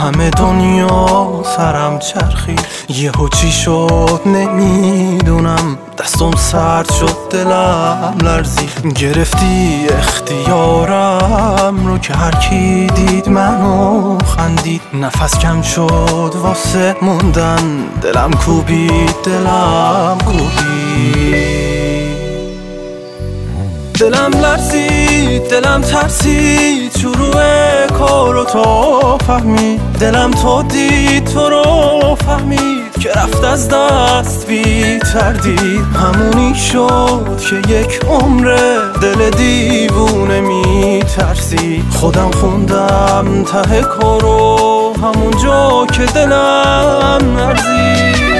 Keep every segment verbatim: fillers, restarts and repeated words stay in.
همه دنیا سرم چرخید، یهو چی شد نمیدونم، دستم سرد شد دلم لرزید. گرفتی اختیارم رو که هر کی دید منو خندید. نفس کم شد واسه موندن، دلم کوبید دلم کوبید. دلم لرزید دلم ترسید، شروع کارو تا فهمید. دلم تو دید تو رو فهمید که رفت از دست بی تردید. همونی شد که یک عمره دل دیوونه می ترسید. خودم خوندم ته کارو همونجا که دلم لرزید.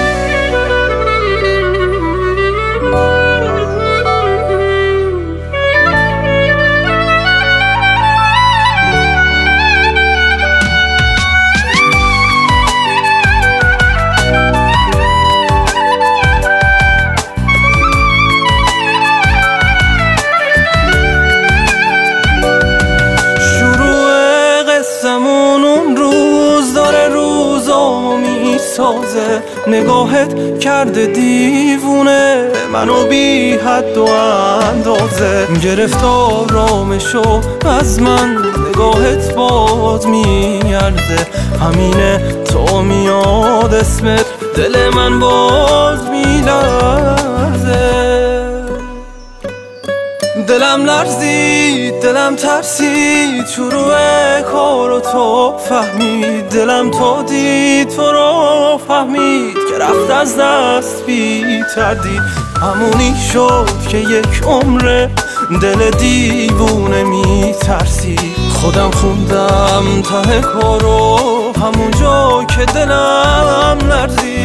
سازه نگاهت کرده دیوونه منو بی حد و اندازه. گرفت آرامشو از من، نگاهت باز میارزه. همینه تو میاد اسمت، دل من باز میلرزه. دلم لرزید دلم ترسید، شروع کارو تو فهمید. دلم تو دید تو رو فهمید که رفت از دست بی تردید. همونی شد که یک عمره دل دیوونه می ترسید. خودم خوندم ته کارو همونجا که دلم لرزید.